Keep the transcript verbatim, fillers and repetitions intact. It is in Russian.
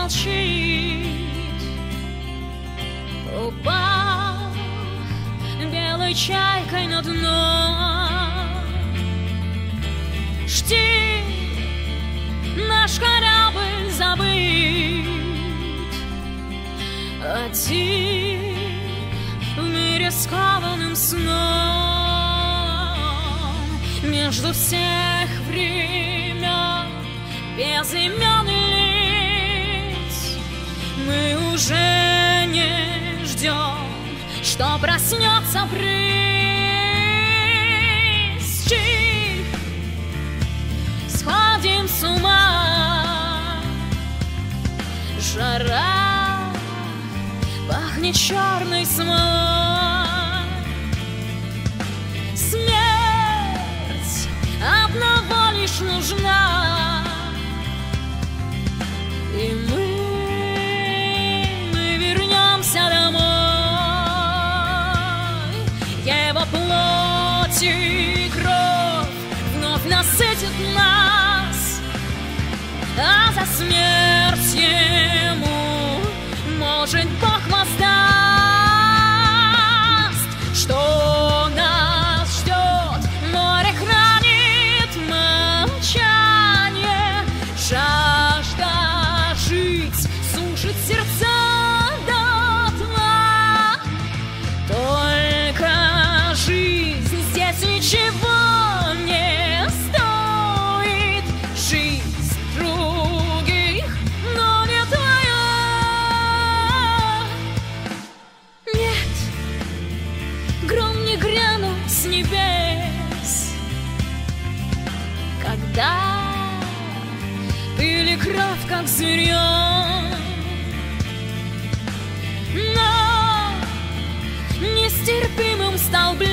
молчит. Упал белой чайкой на дно. Жди, наш корабль забыт, один в мире скованным сном. Между всех времен без имен и лиц мы уже не ждем, что проснется бриз. Чих, сходим с ума, жара пахнет черной смолой. Смерть одного лишь нужна, и мы, мы вернемся домой. Его плоть и кровь вновь насытит нас, а за смерть ему, может, Бог воздаст. Что нас ждет? Море хранит молчание, жажда жить сушит сердца дотла. Только жизнь здесь ничего не стоит, жизнь других, но не твоя. Нет, гром не грянул с небес, когда пили кровь, как зверьем. Но нестерпимым стал блеск